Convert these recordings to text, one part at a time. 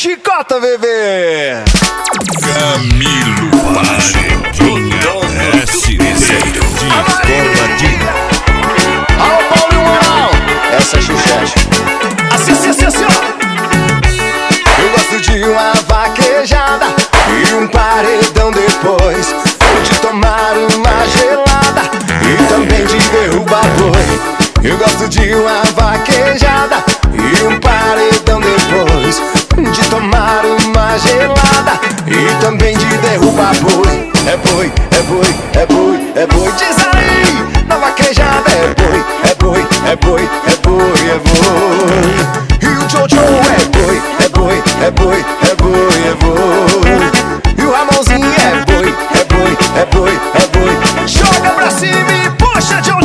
chicota, bebê! Camilo Paredinha ST de Coladinho. Alô, Paulo e o Moral! Essa é Xuxete. Assim, ó! Eu gosto de uma vaquejada e um paredão depois, de tomar uma gelada e também de derrubar boi. Eu gosto de uma vaquejada e um paredão depois, de tomar uma gelada e também de derrubar boi. É boi, é boi, é boi, é boi. Diz aí, na vaquejada é boi, é boi, é boi, é boi, é boi. E o Jojo é boi, é boi, é boi, é boi, é boi. E o Ramonzinho é boi, é boi, é boi, é boi. Joga pra cima e puxa, Jojo.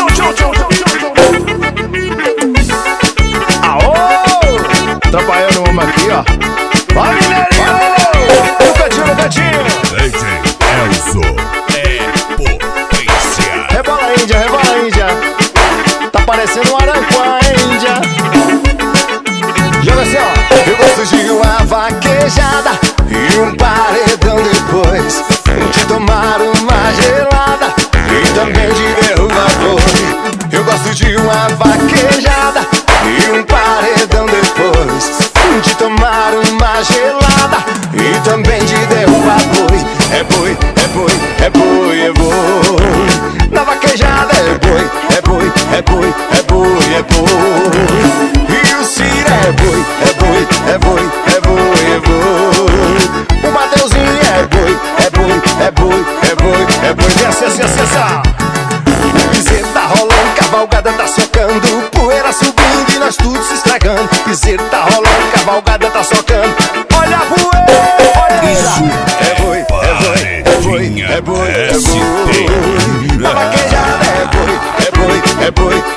Trabalhando uma aqui, ó. Vai, mineirinho! No cantinho! DJ Elzo é potência. Rebola, Índia. Tá parecendo um Aranquá, hein, Índia? Joga assim, ó. Eu gosto de uma vaquejada e um paredão depois, de tomar uma gelada e também de derrubar boi. Eu gosto de uma vaquejada e um paredão depois, de tomar uma gelada e também de derrubar boi. É boi, é boi, é boi, é boi. Na vaquejada é boi, é boi, é boi, é boi, é boi. E o Ciro é boi, é boi, é boi, é boi, é boi. O Mateuzinho é boi, é boi, é boi, é boi, é boi. Vem acessa. O piseiro tá rolando, cavalgada tá socando, poeira subindo e nós tudo se estragando. Piseiro tá rolando, cavalgada tá socando, olha a poeira. Isso É boi, é boi, é boi, é boi, é boi. Na vaquejada é boi, é boi, é boi,